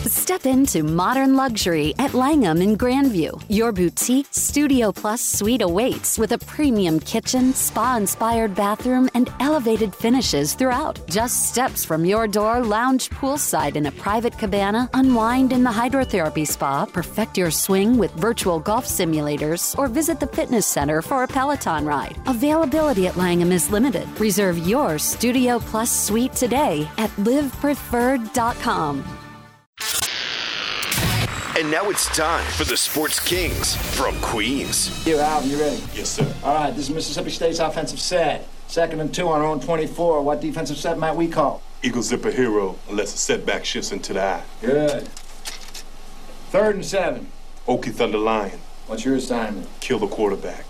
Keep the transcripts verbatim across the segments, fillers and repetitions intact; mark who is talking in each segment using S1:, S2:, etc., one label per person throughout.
S1: Step into modern luxury at Langham in Grandview. Your boutique Studio Plus suite awaits with a premium kitchen, spa-inspired bathroom, and elevated finishes throughout. Just steps from your door, lounge poolside in a private cabana, unwind in the hydrotherapy spa, perfect your swing with virtual golf simulators, or visit the fitness center for a Peloton ride. Availability at Langham is limited. Reserve your Studio Plus suite today at live preferred dot com.
S2: And now it's time for the Sports Kings from Queens.
S3: Here, Alvin, you ready?
S4: Yes, sir.
S3: All right, this is Mississippi State's offensive set. Second and two on our own twenty-four. What defensive set might we call?
S4: Eagle Zipper Hero, unless a setback shifts into the eye.
S3: Good. Third and seven.
S4: Okie Thunder Lion.
S3: What's your assignment?
S4: Kill the quarterback.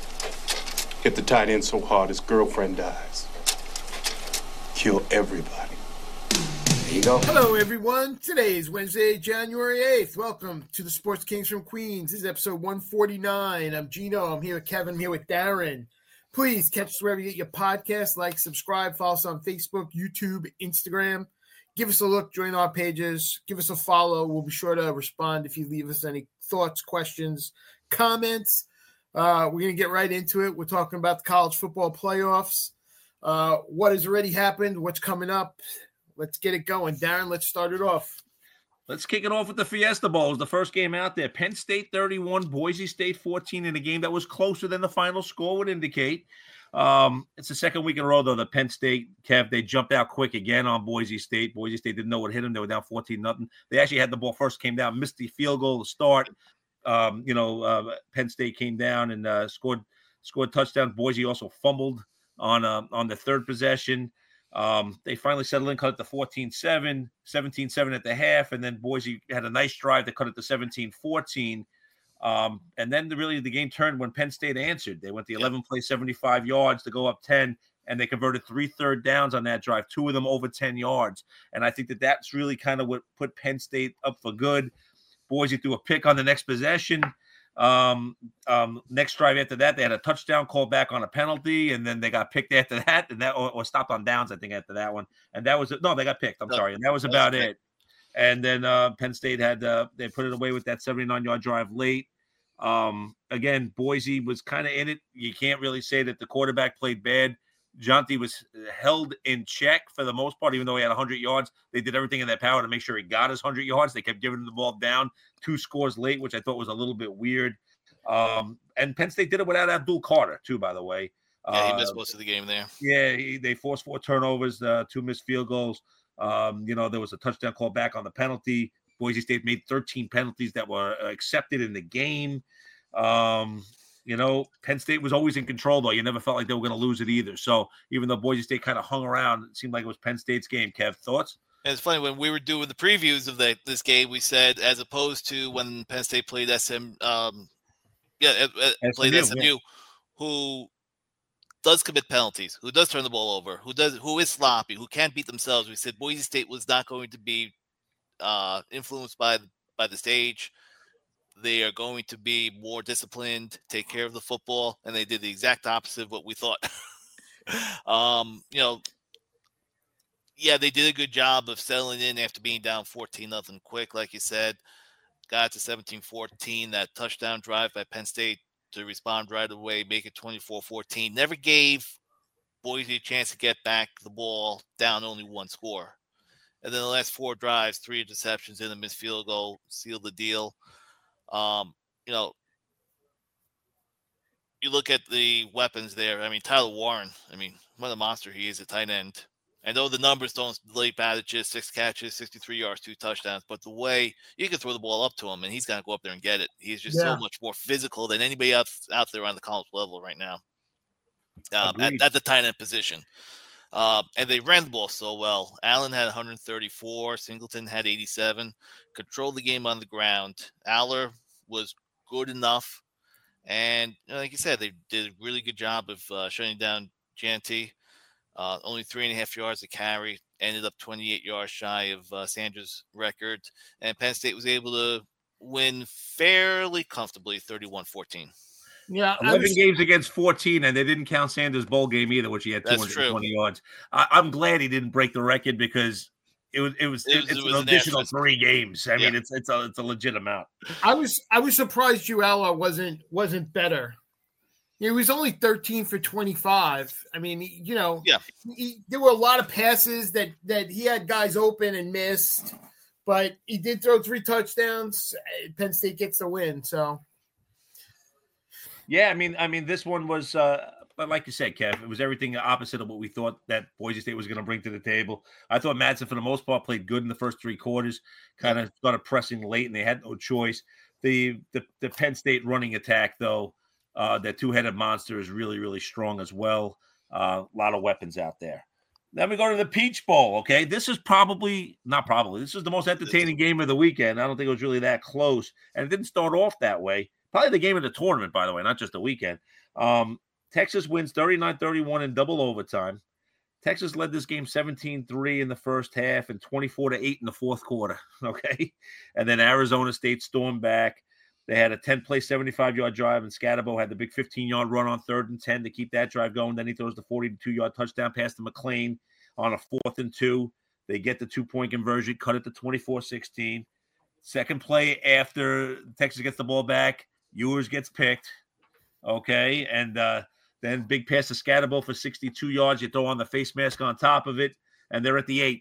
S4: Hit the tight end so hard his girlfriend dies. Kill everybody.
S3: There you go.
S5: Hello, everyone. Today is Wednesday, January eighth. Welcome to the Sports Kings from Queens. This is episode one forty-nine. I'm Gino. I'm here with Kevin. I'm here with Darren. Please catch us wherever you get your podcasts. Like, subscribe, follow us on Facebook, YouTube, Instagram. Give us a look. Join our pages. Give us a follow. We'll be sure to respond if you leave us any thoughts, questions, comments. Uh, we're going to get right into it. We're talking about the college football playoffs. Uh, what has already happened? What's coming up? Let's get it going. Darren, let's start it off.
S6: Let's kick it off with the Fiesta Bowl. It was the first game out there. Penn State thirty-one, Boise State fourteen in a game that was closer than the final score would indicate. Um, it's the second week in a row, though, that Penn State, Kev, they jumped out quick again on Boise State. Boise State didn't know what hit them. They were down fourteen nothing. They actually had the ball first, came down, missed the field goal to start. Um, you know, uh, Penn State came down and uh, scored scored touchdowns. Boise also fumbled on uh, on the third possession. Um, they finally settled in, cut it to fourteen seven, seventeen seven at the half, and then Boise had a nice drive that cut it to seventeen fourteen. Um, and then the, really the game turned when Penn State answered. They went the eleven play, seventy-five yards to go up ten, and they converted three third downs on that drive, two of them over ten yards. And I think that that's really kind of what put Penn State up for good. Boise threw a pick on the next possession. Um, um, next drive after that, they had a touchdown call back on a penalty, and then they got picked after that, and that or, or stopped on downs, I think, after that one. And that was no, they got picked. I'm no, sorry, and that was about it. Picked. And then uh, Penn State had uh, they put it away with that seventy-nine yard drive late. Um, again, Boise was kind of in it. You can't really say that the quarterback played bad. Jonte was held in check for the most part, even though he had one hundred yards. They did everything in their power to make sure he got his one hundred yards. They kept giving him the ball down, two scores late, which I thought was a little bit weird. Um, and Penn State did it without Abdul Carter, too, by the way.
S7: Yeah, he missed
S6: uh,
S7: most of the game there.
S6: Yeah, he, they forced four turnovers, uh, two missed field goals. Um, you know, there was a touchdown call back on the penalty. Boise State made thirteen penalties that were accepted in the game. Um You know, Penn State was always in control, though. You never felt like they were going to lose it either. So even though Boise State kind of hung around, it seemed like it was Penn State's game. Kev, thoughts?
S7: And it's funny, when we were doing the previews of the, this game, we said, as opposed to when Penn State played S M, um, yeah, played S M U, yeah. who does commit penalties, who does turn the ball over, who does, who is sloppy, who can't beat themselves. We said Boise State was not going to be uh, influenced by by the stage. They are going to be more disciplined, take care of the football, and they did the exact opposite of what we thought. um, you know, yeah, they did a good job of settling in after being down fourteen nothing quick, like you said. Got to seventeen fourteen, that touchdown drive by Penn State to respond right away, make it twenty-four fourteen. Never gave Boise a chance to get back the ball down only one score. And then the last four drives, three interceptions and a missed field goal, sealed the deal. Um, you know, you look at the weapons there. I mean, Tyler Warren, I mean, what a monster he is at tight end. I know the numbers don't leap out at just six catches, sixty-three yards, two touchdowns, but the way you can throw the ball up to him and he's going to go up there and get it. He's just yeah. so much more physical than anybody else out there on the college level right now um, at, at the tight end position. Uh, and they ran the ball so well. Allen had one hundred thirty-four. Singleton had eighty-seven. Controlled the game on the ground. Aller was good enough. And you know, like you said, they did a really good job of uh, shutting down Jonte. Uh, only three and a half yards to carry. Ended up twenty-eight yards shy of uh, Sanders' record. And Penn State was able to win fairly comfortably, thirty-one fourteen.
S5: Yeah,
S6: eleven
S5: was,
S6: games against fourteen, and they didn't count Sanders' bowl game either, which he had two hundred twenty yards. I, I'm glad he didn't break the record because it was it was,
S7: It
S6: it,
S7: was-
S6: it's
S7: it was
S6: an
S7: an
S6: additional
S7: asterisk.
S6: three games. I mean,
S7: Yeah.
S6: it's it's a it's a legit amount.
S5: I was I was surprised Juella wasn't wasn't better. He was only thirteen for twenty-five. I mean, you know,
S7: Yeah.
S5: he, there were a lot of passes that that he had guys open and missed, but he did throw three touchdowns. Penn State gets the win. So
S6: Yeah, I mean, I mean, this one was, uh, but like you said, Kev, it was everything opposite of what we thought that Boise State was going to bring to the table. I thought Madsen, for the most part, played good in the first three quarters. Kind of started pressing late, and they had no choice. The the, the Penn State running attack, though, uh, that two-headed monster is really, really strong as well. Uh, a lot of weapons out there. Then we go to the Peach Bowl. Okay, this is probably not probably this is the most entertaining game of the weekend. I don't think it was really that close, and it didn't start off that way. Probably the game of the tournament, by the way, not just the weekend. Um, Texas wins thirty-nine thirty-one in double overtime. Texas led this game seventeen three in the first half and twenty-four to eight in the fourth quarter. Okay. And then Arizona State stormed back. They had a ten-play, seventy-five-yard drive, and Scatterbo had the big fifteen-yard run on third and ten to keep that drive going. Then he throws the forty-two-yard touchdown pass to McLean on a fourth and two. They get the two-point conversion, cut it to twenty-four sixteen. Second play after Texas gets the ball back, Ewers gets picked. Okay. And uh, then big pass to Scatterbo for sixty-two yards. You throw on the face mask on top of it, and they're at the eight.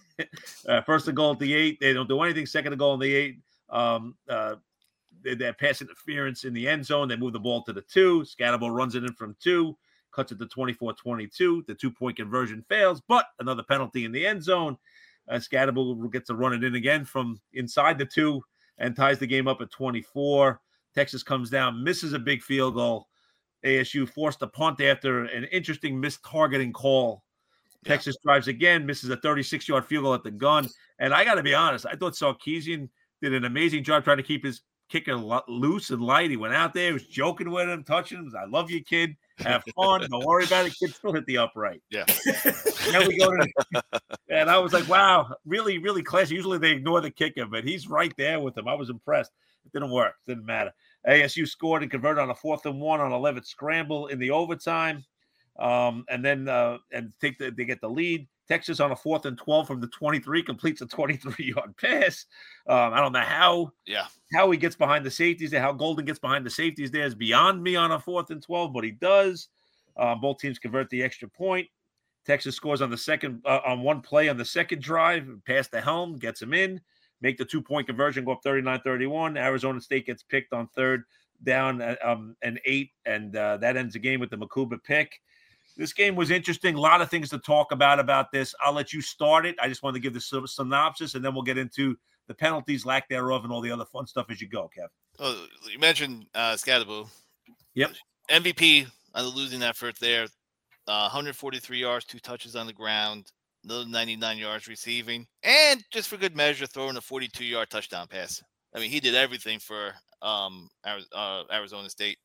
S6: uh, first and goal at the eight. They don't do anything. Second and goal on the eight. Um, uh, they, they have pass interference in the end zone. They move the ball to the two. Scatterbo runs it in from two, cuts it to twenty-four twenty-two. The two-point conversion fails, but another penalty in the end zone. Uh, Scatterbo gets to run it in again from inside the two and ties the game up at twenty-four. Texas comes down, misses a big field goal. A S U forced a punt after an interesting mistargeting call. Yeah. Texas drives again, misses a thirty-six-yard field goal at the gun. And I got to be honest, I thought Sarkisian did an amazing job trying to keep his kicker loose and light. He went out there, was joking with him, touching him. I love you, kid. Have fun. Don't worry about it. Kid still hit the upright.
S7: Yeah.
S6: Then we go to the, and I was like, wow, really, really classy. Usually they ignore the kicker, but he's right there with him. I was impressed. It didn't work. It didn't matter. A S U scored and converted on a fourth and one on a Levitt scramble in the overtime. Um, and then uh, and take the, they get the lead. Texas on a fourth and twelve from the twenty-three completes a twenty-three-yard pass. Um, I don't know how
S7: yeah
S6: how he gets behind the safeties there, how Golden gets behind the safeties there is beyond me on a fourth and twelve, but he does. Um, both teams convert the extra point. Texas scores on the second uh, on one play on the second drive, pass the helm, gets him in, make the two-point conversion, go up thirty-nine thirty-one. Arizona State gets picked on third down um, an eight, and uh, that ends the game with the Makuba pick. This game was interesting. A lot of things to talk about about this. I'll let you start it. I just wanted to give the synopsis, and then we'll get into the penalties, lack thereof, and all the other fun stuff as you go, Kev.
S7: Oh, you mentioned uh, Scatterbo.
S6: Yep.
S7: M V P on the losing effort there. Uh, one hundred forty-three yards, two touches on the ground, another ninety-nine yards receiving, and just for good measure, throwing a forty-two-yard touchdown pass. I mean, he did everything for um, Arizona State.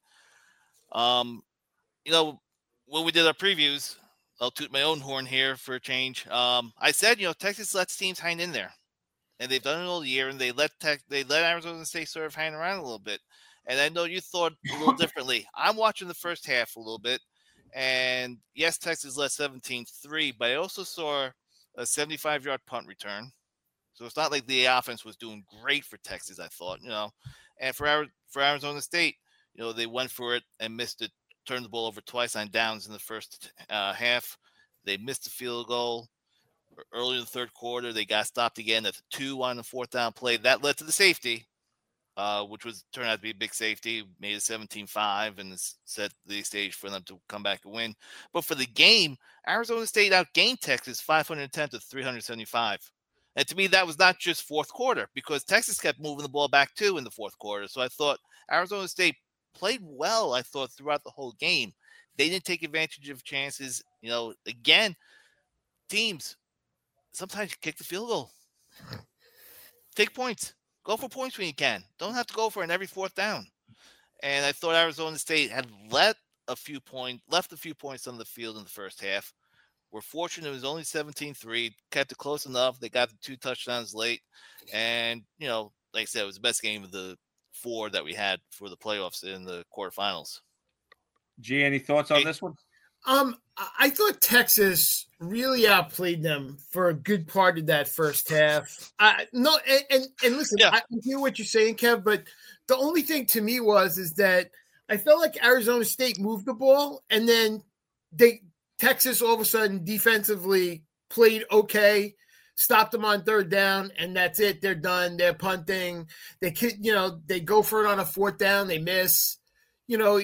S7: Um, you know, when we did our previews, I'll toot my own horn here for a change. Um, I said, you know, Texas lets teams hang in there, and they've done it all year, and they let Tech, they let Arizona State sort of hang around a little bit. And I know you thought a little differently. I'm watching the first half a little bit, and yes, Texas led seventeen three, but I also saw a seventy-five-yard punt return. So it's not like the offense was doing great for Texas, I thought, you know. And for for Arizona State, you know, they went for it and missed it. Turned the ball over twice on downs in the first uh, half. They missed the field goal early in the third quarter. They got stopped again at the two on the fourth down play. That led to the safety, uh, which was turned out to be a big safety. Made it seventeen five and set the stage for them to come back and win. But for the game, Arizona State outgained Texas five hundred ten to three hundred seventy-five. And to me, that was not just fourth quarter because Texas kept moving the ball back too in the fourth quarter. So I thought Arizona State played well, I thought, throughout the whole game. They didn't take advantage of chances. You know, again, teams, sometimes you kick the field goal. Take points. Go for points when you can. Don't have to go for it in every fourth down. And I thought Arizona State had let a few points, left a few points on the field in the first half. We're fortunate it was only seventeen three, kept it close enough. They got the two touchdowns late. And, you know, like I said, it was the best game of the four that we had for the playoffs in the quarterfinals.
S6: G, any thoughts on this one?
S5: Um, I thought Texas really outplayed them for a good part of that first half. I no, and and, and listen, yeah. I hear what you're saying, Kev, but the only thing to me was is that I felt like Arizona State moved the ball, and then they Texas all of a sudden defensively played okay, stopped them on third down, and that's it. They're done. They're punting. They you know they go for it on a fourth down, they miss. You know.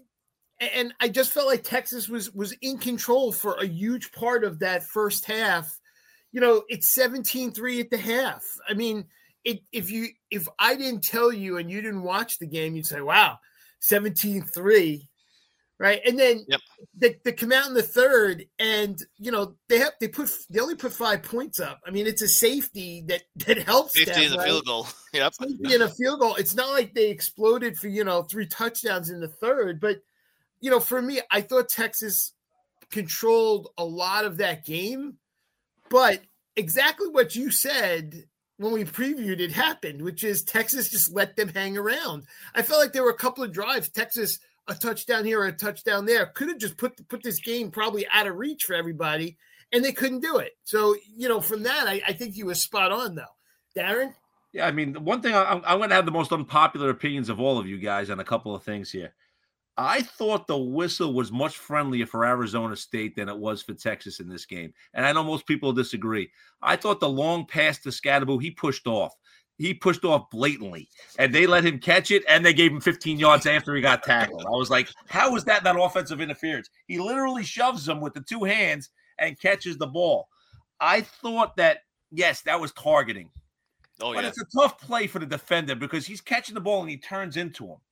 S5: And I just felt like Texas was was in control for a huge part of that first half. You know, it's seventeen three at the half. I mean, it, if you if I didn't tell you and you didn't watch the game, you'd say, wow, seventeen three, right? And then yep. they, they come out in the third, and you know they have they put they only put five points up. I mean, it's a safety that that helps.
S7: Safety
S5: them,
S7: and
S5: right?
S7: a field goal. Yep.
S5: Safety and a field goal. It's not like they exploded for you know three touchdowns in the third, but. You know, for me, I thought Texas controlled a lot of that game, but exactly what you said when we previewed it happened, which is Texas just let them hang around. I felt like there were a couple of drives, Texas, a touchdown here or a touchdown there, could have just put put this game probably out of reach for everybody, and they couldn't do it. So, you know, from that, I, I think you were spot on, though. Darren?
S6: Yeah, I mean, the one thing, I'm, I'm going to have the most unpopular opinions of all of you guys on a couple of things here. I thought the whistle was much friendlier for Arizona State than it was for Texas in this game. And I know most people disagree. I thought the long pass to Scadaboo, he pushed off. He pushed off blatantly. And they let him catch it, and they gave him fifteen yards after he got tackled. I was like, how is that not offensive interference? He literally shoves him with the two hands and catches the ball. I thought that, yes, that was targeting.
S7: Oh,
S6: but
S7: yeah.
S6: It's a tough play for the defender because he's catching the ball and he turns into him.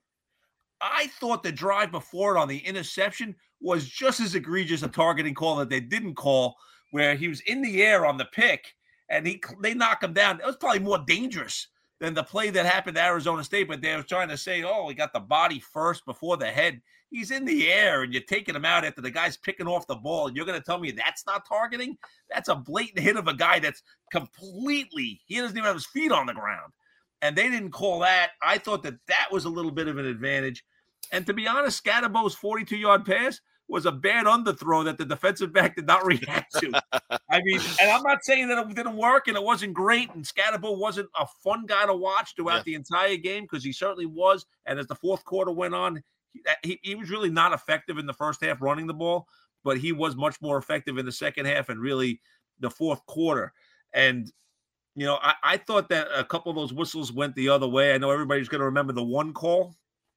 S6: I thought the drive before it on the interception was just as egregious a targeting call that they didn't call, where he was in the air on the pick and he they knock him down. It was probably more dangerous than the play that happened to Arizona State, but they were trying to say, oh, he got the body first before the head. He's in the air and you're taking him out after the guy's picking off the ball, and you're going to tell me that's not targeting? That's a blatant hit of a guy that's completely – he doesn't even have his feet on the ground. And they didn't call that. I thought that that was a little bit of an advantage. And to be honest, Scadaboo's forty-two-yard pass was a bad underthrow that the defensive back did not react to. I mean, and I'm not saying that it didn't work and it wasn't great, and Scadaboo wasn't a fun guy to watch throughout yeah. the entire game, because he certainly was. And as the fourth quarter went on, he, he was really not effective in the first half running the ball, but he was much more effective in the second half and really the fourth quarter. And, you know, I, I thought that a couple of those whistles went the other way. I know everybody's going to remember the one call.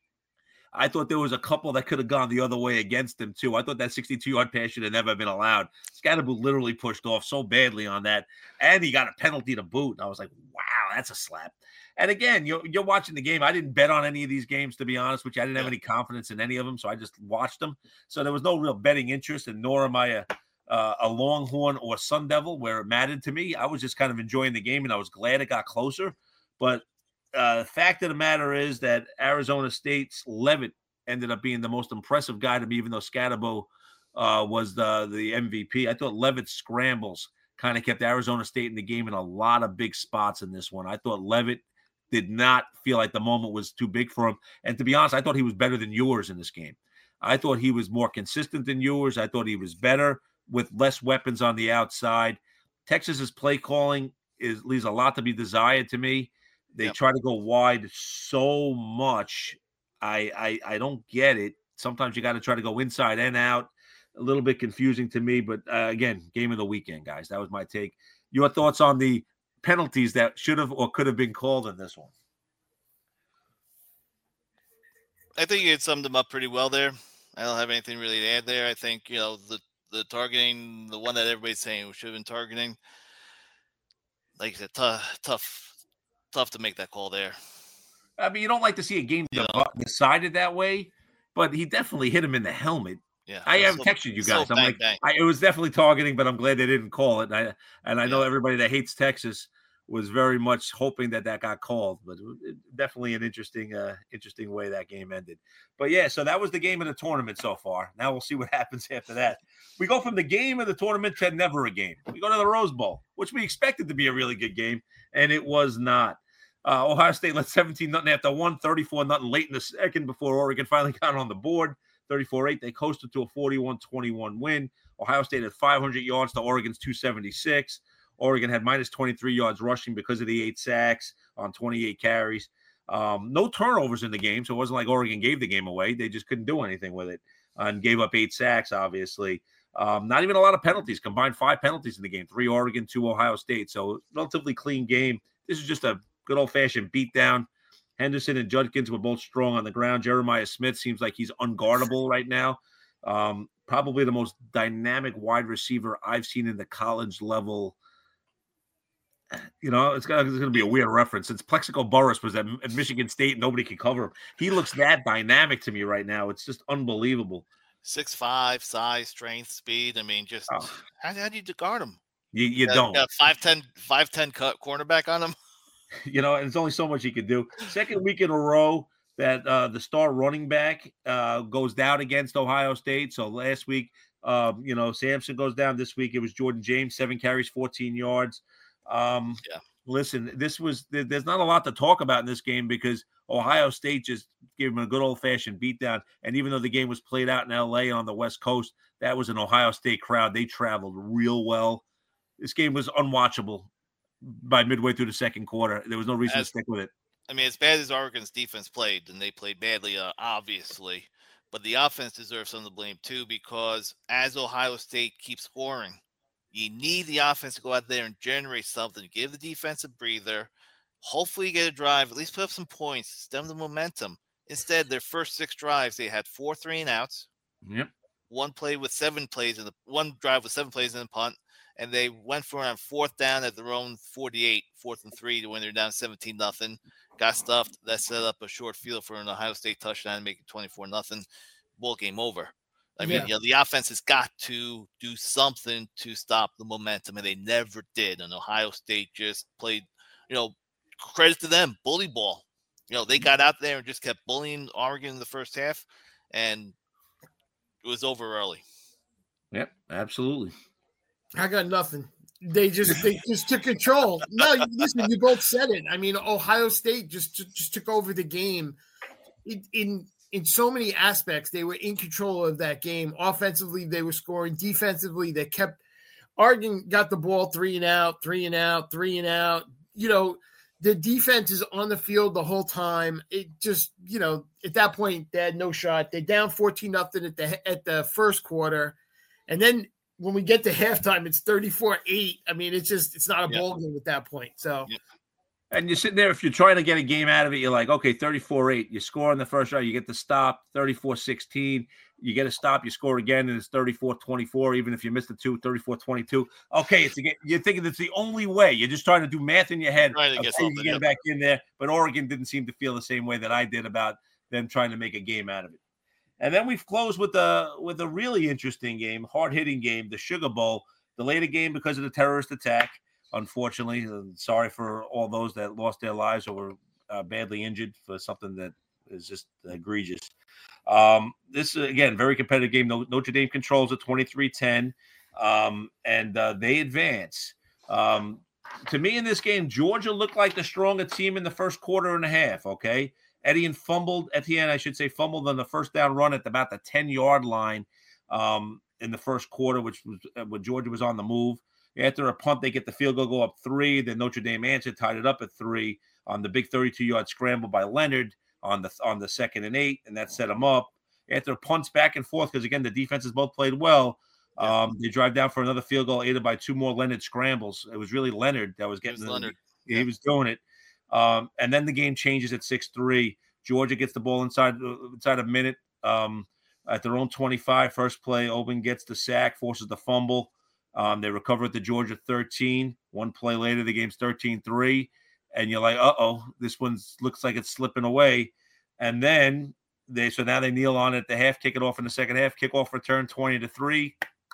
S6: I thought there was a couple that could have gone the other way against him, too. I thought that sixty-two-yard pass should have never been allowed. Scadaboo literally pushed off so badly on that, and he got a penalty to boot. And I was like, wow, that's a slap. And again, you're, you're watching the game. I didn't bet on any of these games, to be honest with you. I didn't have any confidence in any of them, so I just watched them. So there was no real betting interest, and nor am I a, uh, a Longhorn or Sun Devil where it mattered to me. I was just kind of enjoying the game, and I was glad it got closer. But Uh, the fact of the matter is that Arizona State's Levitt ended up being the most impressive guy to me, even though Scadaboo uh, was the, the M V P. I thought Levitt's scrambles kind of kept Arizona State in the game in a lot of big spots in this one. I thought Levitt did not feel like the moment was too big for him. And to be honest, I thought he was better than Ewers in this game. I thought he was more consistent than Ewers. I thought he was better with less weapons on the outside. Texas's play calling is leaves a lot to be desired to me. They yep. try to go wide so much. I, I I don't get it. Sometimes you got to try to go inside and out. A little bit confusing to me. But, uh, again, game of the weekend, guys. That was my take. Your thoughts on the penalties that should have or could have been called in this one?
S7: I think you summed them up pretty well there. I don't have anything really to add there. I think, you know, the, the targeting, the one that everybody's saying we should have been targeting, like I said, tough, tough. Tough to make that call there.
S6: I mean, you don't like to see a game
S7: you know,
S6: decided that way, but he definitely hit him in the helmet.
S7: Yeah,
S6: I have
S7: so,
S6: texted you guys.
S7: So
S6: I'm
S7: bang,
S6: like,
S7: bang.
S6: I, it was definitely targeting, but I'm glad they didn't call it. And I and I know
S7: yeah.
S6: everybody that hates Texas was very much hoping that that got called, but it, definitely an interesting, uh, interesting way that game ended. But yeah, so that was the game of the tournament so far. Now we'll see what happens after that. We go from the game of the tournament to never a game. We go to the Rose Bowl, which we expected to be a really good game, and it was not. Uh, Ohio State led seventeen nothing after one, thirty-four nothing late in the second before Oregon finally got on the board. thirty-four eight. They coasted to a forty-one twenty-one win. Ohio State had five hundred yards to Oregon's two seventy-six. Oregon had minus twenty-three yards rushing because of the eight sacks on twenty-eight carries. Um, no turnovers in the game, so it wasn't like Oregon gave the game away. They just couldn't do anything with it and gave up eight sacks, obviously. Um, not even a lot of penalties, combined five penalties in the game, three Oregon, two Ohio State. So relatively clean game. This is just a good old-fashioned beatdown. Henderson and Judkins were both strong on the ground. Jeremiah Smith seems like he's unguardable right now. Um, probably the most dynamic wide receiver I've seen in the college level. You know, it's going to be a weird reference. Since Plexico Burress was at, at Michigan State, nobody could cover him. He looks that dynamic to me right now. It's just unbelievable.
S7: six five, size, strength, speed. I mean, just oh. how, how do you guard him?
S6: You, you
S7: got,
S6: don't.
S7: Got five ten, five ten cut cornerback on him.
S6: You know, and there's only so much he could do. Second week in a row that uh, the star running back uh, goes down against Ohio State. So last week, uh, you know, Sampson goes down. This week it was Jordan James, seven carries, fourteen yards. Um, yeah. Listen, this was there's not a lot to talk about in this game because Ohio State just gave them a good old-fashioned beatdown. And even though the game was played out in L A on the West Coast, that was an Ohio State crowd. They traveled real well. This game was unwatchable by midway through the second quarter. There was no reason as, to stick with it.
S7: I mean, as bad as Oregon's defense played, and they played badly, uh, obviously, but the offense deserves some of the blame too because as Ohio State keeps scoring, you need the offense to go out there and generate something, give the defense a breather, hopefully get a drive, at least put up some points, stem the momentum. Instead, their first six drives, they had four three and outs.
S6: Yep.
S7: One play with seven plays in the one drive with seven plays in the punt, and they went for it on fourth down at their own forty-eight, fourth and three to when they're down seventeen nothing. Got stuffed. That set up a short field for an Ohio State touchdown, make it twenty-four nothing. Ball game over. I mean, yeah. you know, the offense has got to do something to stop the momentum, and they never did. And Ohio State just played, you know, credit to them, bully ball. You know, they got out there and just kept bullying Oregon in the first half, and it was over early.
S6: Yep, absolutely.
S5: I got nothing. They just they just took control. No, listen, you both said it. I mean, Ohio State just just took over the game in. in In so many aspects, they were in control of that game. Offensively, they were scoring. Defensively, they kept – Oregon got the ball three and out, three and out, three and out. You know, the defense is on the field the whole time. It just, you know, at that point, they had no shot. They're down fourteen nothing at the at the first quarter. And then when we get to halftime, it's thirty-four eight. I mean, it's just – it's not a yeah. ball game at that point. So yeah. –
S6: And you're sitting there, if you're trying to get a game out of it, you're like, okay, thirty-four eight. You score in the first round, you get the stop, thirty-four sixteen. You get a stop, you score again, and it's thirty-four twenty-four. Even if you missed the two, thirty-four twenty-two. Okay, it's again, you're thinking it's the only way. You're just trying to do math in your head.
S7: Trying to get,
S6: you get back in there. But Oregon didn't seem to feel the same way that I did about them trying to make a game out of it. And then we've closed with a, with a really interesting game, hard-hitting game, the Sugar Bowl. Delayed a game because of the terrorist attack. Unfortunately, sorry for all those that lost their lives or were uh, badly injured for something that is just egregious. Um, this is, again, very competitive game. Notre Dame controls it twenty-three ten, um, and uh, they advance. Um, to me in this game, Georgia looked like the stronger team in the first quarter and a half, okay? Etienne fumbled, Etienne, I should say, fumbled on the first down run at about the ten-yard line um, in the first quarter, which was uh, when Georgia was on the move. After a punt, they get the field goal, go up three. Then Notre Dame answered, tied it up at three on the big thirty-two-yard scramble by Leonard on the on the second and eight, and that set them up. After punts back and forth, because, again, the defenses both played well, yeah. um, they drive down for another field goal, aided by two more Leonard scrambles. It was really Leonard that was getting
S7: it. Was Leonard.
S6: He
S7: yeah.
S6: was doing it. Um, and then the game changes at six three. Georgia gets the ball inside, inside a minute um, at their own twenty-five. First play, Oben gets the sack, forces the fumble. Um, they recover at the Georgia thirteen. One play later, the game's thirteen three. And you're like, uh-oh, this one looks like it's slipping away. And then they so now they kneel on it at the half, kick it off in the second half, kickoff return twenty to three.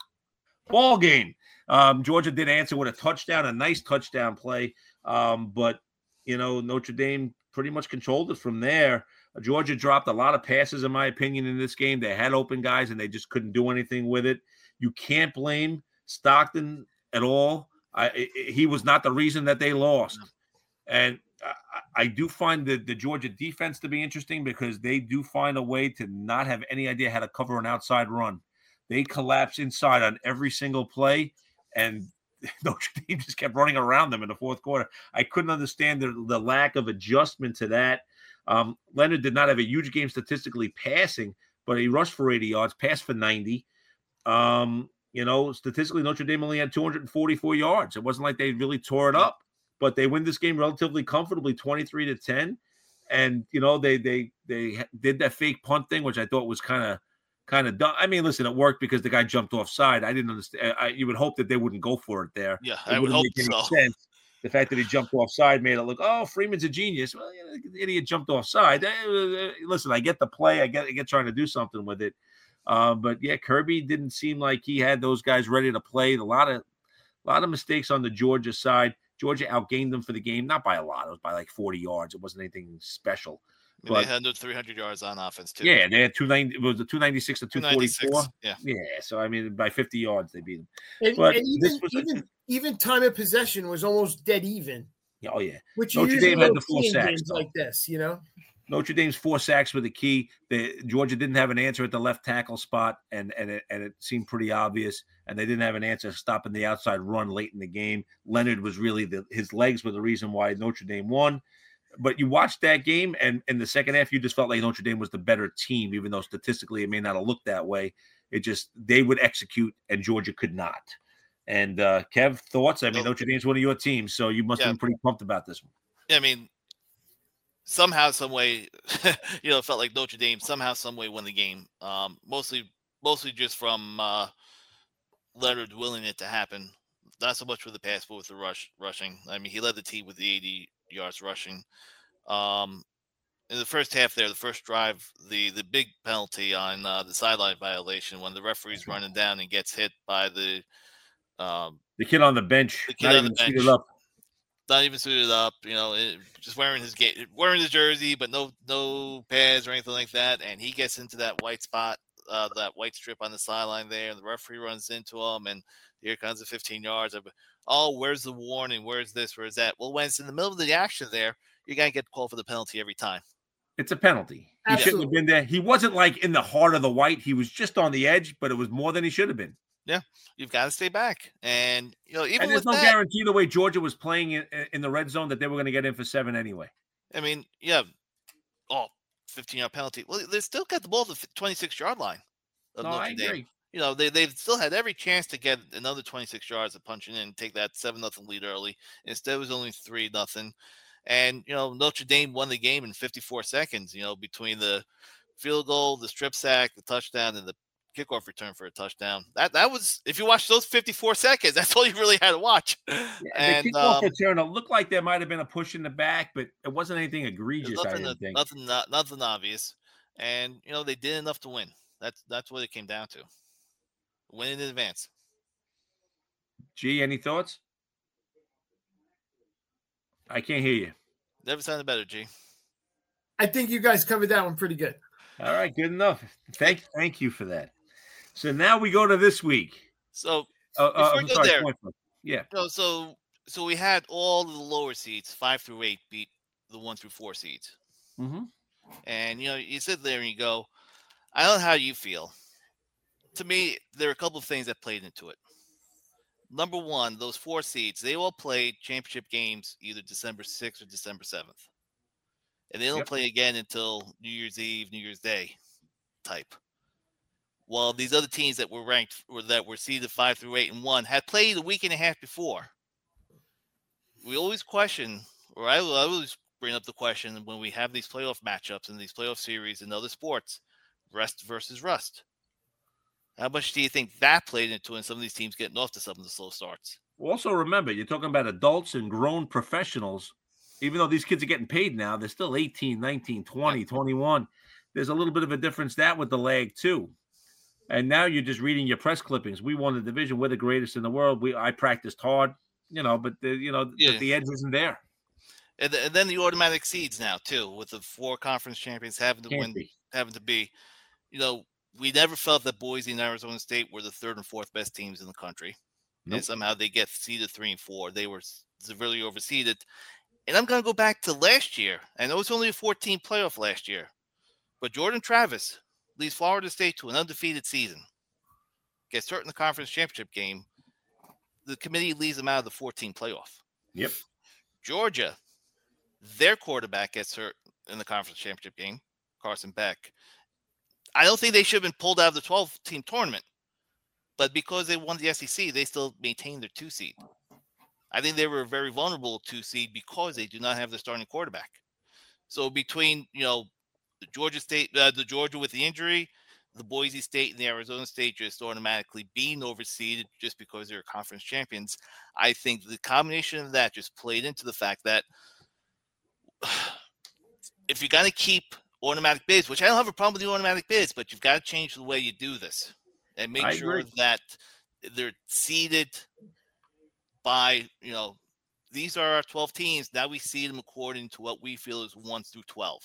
S6: Ball game. Um, Georgia did answer with a touchdown, a nice touchdown play. Um, but, you know, Notre Dame pretty much controlled it from there. Georgia dropped a lot of passes, in my opinion, in this game. They had open guys, and they just couldn't do anything with it. You can't blame Stockton at all. I, he was not the reason that they lost. And I do find the, the Georgia defense to be interesting because they do find a way to not have any idea how to cover an outside run. They collapse inside on every single play, and Notre Dame just kept running around them in the fourth quarter. I couldn't understand the, the lack of adjustment to that. Um, Leonard did not have a huge game statistically passing, but he rushed for eighty yards, passed for ninety. Um, you know, statistically, Notre Dame only had two hundred forty-four yards. It wasn't like they really tore it up, but they win this game relatively comfortably, twenty-three to ten. And, you know, they they they did that fake punt thing, which I thought was kind of kind of dumb. I mean, listen, it worked because the guy jumped offside. I didn't understand. I, you would hope that they wouldn't go for it there.
S7: Yeah,
S6: it
S7: I would hope
S6: make any
S7: so.
S6: sense. The fact that he jumped offside made it look, oh, Freeman's a genius. Well, you know, the idiot jumped offside. Listen, I get the play. I get, I get trying to do something with it. Uh, but, yeah, Kirby didn't seem like he had those guys ready to play. A lot of a lot of mistakes on the Georgia side. Georgia outgained them for the game, not by a lot. It was by like forty yards. It wasn't anything special.
S7: But they had three hundred yards on offense, too.
S6: Yeah, they had two ninety. It was a two ninety-six to two forty-four.
S7: Yeah.
S6: Yeah, so, I mean, by fifty yards, they beat them.
S5: And,
S6: but
S5: and even,
S6: this was
S5: even,
S6: a,
S5: even time of possession was almost dead even.
S6: Oh, yeah.
S5: Which
S6: Notre
S5: you
S6: Dame had the
S5: four
S6: four sacks.
S5: games like this, you know?
S6: Notre Dame's four sacks were the key. The, Georgia didn't have an answer at the left tackle spot, and and it, and it seemed pretty obvious. And they didn't have an answer stopping the outside run late in the game. Leonard was really the his legs were the reason why Notre Dame won. But you watched that game, and in the second half, you just felt like Notre Dame was the better team, even though statistically it may not have looked that way. It just they would execute, and Georgia could not. And uh, Kev, thoughts? I mean, Notre Dame's one of your teams, so you must
S7: yeah.
S6: have been pretty pumped about this one.
S7: I mean, somehow, some way, you know, it felt like Notre Dame somehow, some way won the game. Um, mostly, mostly just from uh, Leonard willing it to happen. Not so much with the pass, but with the rush rushing. I mean, he led the team with the eighty yards rushing. Um, in the first half, there, the first drive, the the big penalty on uh, the sideline violation when the referee's running down and gets hit by the um,
S6: the kid on the bench,
S7: the kid
S6: not
S7: on
S6: even
S7: the bench.
S6: suited up.
S7: Not even suited up, you know, it, just wearing his ga- wearing his jersey, but no no pads or anything like that. And he gets into that white spot, uh, that white strip on the sideline there, and the referee runs into him, and here comes the fifteen yards. Of, oh, where's the warning? Where's this? Where's that? Well, when it's in the middle of the action there, you're gonna get called for the penalty every time.
S6: It's a penalty. He
S5: Absolutely.
S6: shouldn't have been there. He wasn't like in the heart of the white. He was just on the edge, but it was more than he should have been.
S7: Yeah, you've got to stay back. And, you know, even
S6: and there's
S7: with
S6: no
S7: that,
S6: guarantee the way Georgia was playing in, in the red zone that they were going to get in for seven anyway.
S7: I mean, yeah, oh, fifteen-yard penalty. Well, they still got the ball to the twenty-six-yard line of
S6: No,
S7: Notre
S6: I
S7: Dame.
S6: agree.
S7: You know, they, they've still had every chance to get another twenty-six yards of punching in and take that seven nothing lead early. Instead, it was only three nothing. And, you know, Notre Dame won the game in fifty-four seconds, you know, between the field goal, the strip sack, the touchdown, and the kickoff return for a touchdown. That that was, if you watch those fifty-four seconds, that's all you really had to watch.
S6: Yeah,
S7: and
S6: the kickoff
S7: um,
S6: return, it looked like there might have been a push in the back, but it wasn't anything egregious, I
S7: nothing,
S6: didn't think.
S7: nothing, not, nothing obvious. And, you know, they did enough to win. That's that's what it came down to. Win in advance.
S6: Gee, any thoughts? I can't hear you.
S7: Never sounded better, G.
S5: I think you guys covered that one pretty good.
S6: All right, good enough. Thank, thank you for that. So now we go to this week.
S7: So
S6: Uh, uh,
S7: before
S6: I'm
S7: we go
S6: sorry,
S7: there,
S6: point for- yeah.
S7: you know, so so we had all the lower seeds, five through eight, beat the one through four seeds.
S6: Mm-hmm.
S7: And, you know, you sit there and you go, I don't know how you feel. To me, there are a couple of things that played into it. Number one, those four seeds, they all played championship games either December sixth or December seventh. And they don't
S6: Yep.
S7: play again until New Year's Eve, New Year's Day type. While these other teams that were ranked or that were seeded five through eight and one had played a week and a half before. We always question, or I, I always bring up the question when we have these playoff matchups and these playoff series in other sports, rest versus rust. How much do you think that played into in some of these teams getting off to some of the slow starts?
S6: Also, remember, you're talking about adults and grown professionals. Even though these kids are getting paid now, they're still eighteen, nineteen, twenty,
S7: Yeah.
S6: twenty-one. There's a little bit of a difference that with the lag, too. And now you're just reading your press clippings. We won the division. We're the greatest in the world. We I practiced hard, you know, but, the, you know,
S7: Yeah.
S6: but the edge isn't there.
S7: And, th- and then the automatic seeds now, too, with the four conference champions having to
S6: Can't
S7: win,
S6: be.
S7: having to be, you know, we never felt that Boise and Arizona State were the third and fourth best teams in the country.
S6: Nope.
S7: And somehow they get seeded three and four. They were severely overseeded. And I'm going to go back to last year. I know it's only a fourteen playoff last year, but Jordan Travis leads Florida State to an undefeated season. Gets hurt in the conference championship game. The committee leaves them out of the fourteen playoff.
S6: Yep.
S7: Georgia, their quarterback gets hurt in the conference championship game, Carson Beck. I don't think they should have been pulled out of the twelve-team tournament, but because they won the S E C, they still maintained their two seed. I think they were a very vulnerable two seed because they do not have the starting quarterback. So between, you know, the Georgia State, uh, the Georgia with the injury, the Boise State and the Arizona State just automatically being overseeded just because they're conference champions. I think the combination of that just played into the fact that if you're going to keep automatic bids, which I don't have a problem with the automatic bids, but you've got to change the way you do this and make
S6: I
S7: sure
S6: agree.
S7: that they're seeded by, you know, these are our twelve teams. Now we seed them according to what we feel is one through twelve.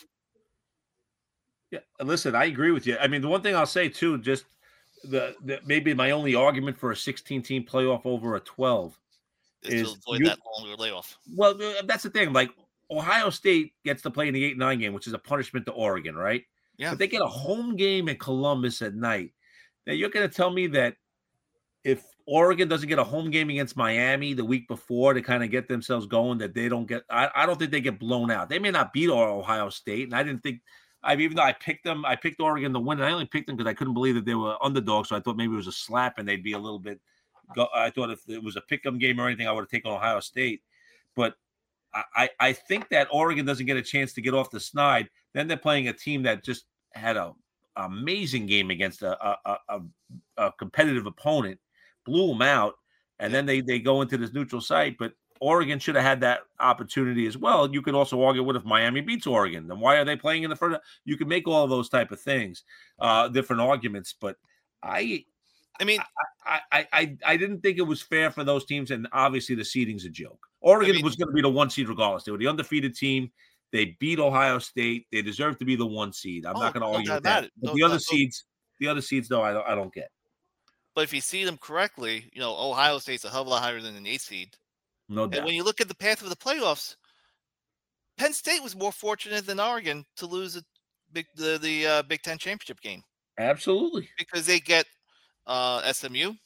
S6: Yeah, listen, I agree with you. I mean, the one thing I'll say too, just the, the maybe my only argument for a sixteen-team playoff over a twelve
S7: is,
S6: is
S7: to avoid
S6: you,
S7: that longer layoff.
S6: Well, that's the thing. Like Ohio State gets to play in the eight nine game, which is a punishment to Oregon, right?
S7: Yeah.
S6: But they get a home game in Columbus at night. Now you're going to tell me that if Oregon doesn't get a home game against Miami the week before to kind of get themselves going, that they don't get. I, I don't think they get blown out. They may not beat Ohio State, and I didn't think. I even though I picked them, I picked Oregon to win, and I only picked them because I couldn't believe that they were underdogs. So I thought maybe it was a slap, and they'd be a little bit. Go, I thought if it was a pick-em game or anything, I would have taken Ohio State. But I, I think that Oregon doesn't get a chance to get off the snide. Then they're playing a team that just had a amazing game against a a, a, a competitive opponent, blew them out, and then they they go into this neutral site, but. Oregon should have had that opportunity as well. You could also argue, what if Miami beats Oregon? Then why are they playing in the front? You can make all of those type of things, uh, different arguments. But I,
S7: I mean,
S6: I, I, I, I didn't think it was fair for those teams, and obviously the seeding's a joke. Oregon I mean, was going to be the one seed regardless. They were the undefeated team. They beat Ohio State. They deserve to be the one seed. I'm
S7: oh,
S6: not going to argue
S7: no
S6: with that. But
S7: no,
S6: the
S7: no,
S6: other
S7: no.
S6: seeds, the other seeds, though, I don't, I don't get.
S7: But if you see them correctly, you know, Ohio State's a hell of a lot higher than an eight seed.
S6: No doubt.
S7: And when you look at the path of the playoffs, Penn State was more fortunate than Oregon to lose a big, the the uh, Big Ten championship game.
S6: Absolutely,
S7: because they get uh, S M U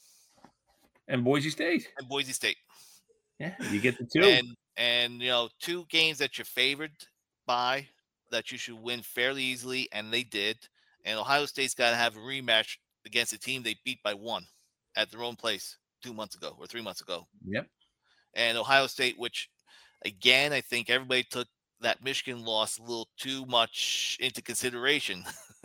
S6: and Boise State
S7: and Boise State.
S6: Yeah, you get the two,
S7: and and you know two games that you're favored by that you should win fairly easily, and they did. And Ohio State's got to have a rematch against a team they beat by one at their own place two months ago or three months ago.
S6: Yep.
S7: And Ohio State, which, again, I think everybody took that Michigan loss a little too much into consideration.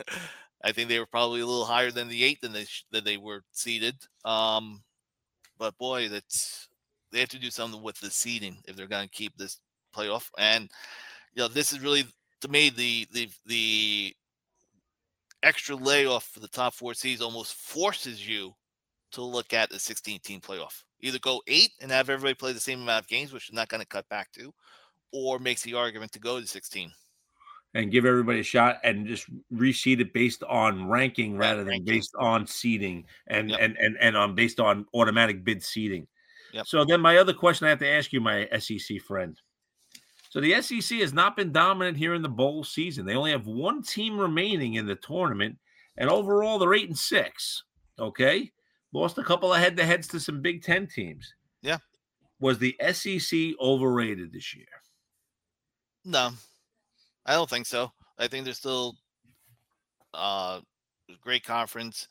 S7: I think they were probably a little higher than the eight than they than they were seeded. Um, but boy, that's they have to do something with the seeding if they're going to keep this playoff. And you know, this is really to me the the the extra layoff for the top four seeds almost forces you to look at a sixteen-team playoff. Either go eight and have everybody play the same amount of games, which is not going to cut back to, or makes the argument to go to sixteen.
S6: And give everybody a shot and just reseed it based on ranking yeah, rather than ranking. based on seeding and, yep. and, and, and on based on automatic bid seeding.
S7: Yep.
S6: So then my other question I have to ask you, my S E C friend. So the S E C has not been dominant here in the bowl season. They only have one team remaining in the tournament, and overall they're eight and six. Okay. Lost a couple of head-to-heads to some Big Ten teams.
S7: Yeah.
S6: Was the S E C overrated this year?
S7: No, I don't think so. I think they're still uh, a great conference.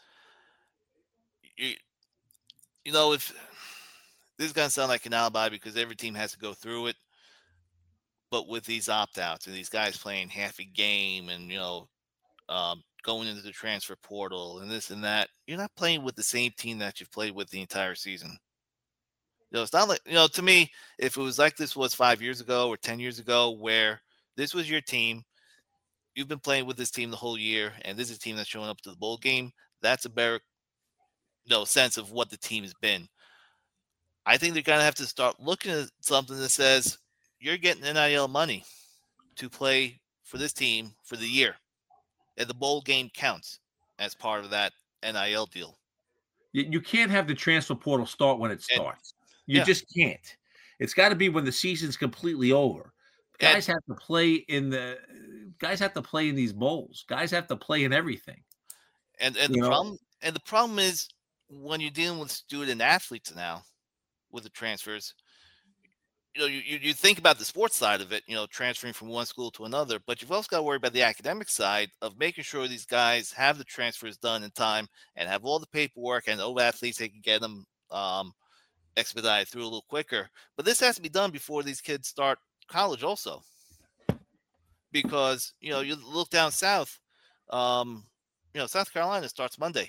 S7: You, you know, if this is going to sound like an alibi because every team has to go through it, but with these opt-outs and these guys playing half a game and, you know, um, going into the transfer portal and this and that, you're not playing with the same team that you've played with the entire season. You know, it's not like, you know, to me, if it was like this was five years ago or ten years ago, where this was your team, you've been playing with this team the whole year, and this is a team that's showing up to the bowl game, that's a better, you know, sense of what the team has been. I think they're going to have to start looking at something that says you're getting N I L money to play for this team for the year. And the bowl game counts as part of that N I L deal.
S6: You, you can't have the transfer portal start when it starts. And, you
S7: yeah.
S6: just can't. It's got to be when the season's completely over. Guys and, have to play in the guys have to play in these bowls. Guys have to play in everything.
S7: And and the know? problem and the problem is when you're dealing with student athletes now with the transfers, you know, you, you you think about the sports side of it, you know, transferring from one school to another, but you've also got to worry about the academic side of making sure these guys have the transfers done in time and have all the paperwork and old athletes, they can get them um, expedited through a little quicker. But this has to be done before these kids start college also. Because, you know, you look down south, um, you know, South Carolina starts Monday.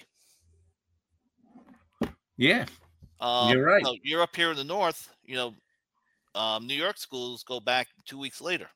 S6: Yeah,
S7: um,
S6: you're right.
S7: You know, you're up here in the north, you know, um, New York schools go back two weeks later.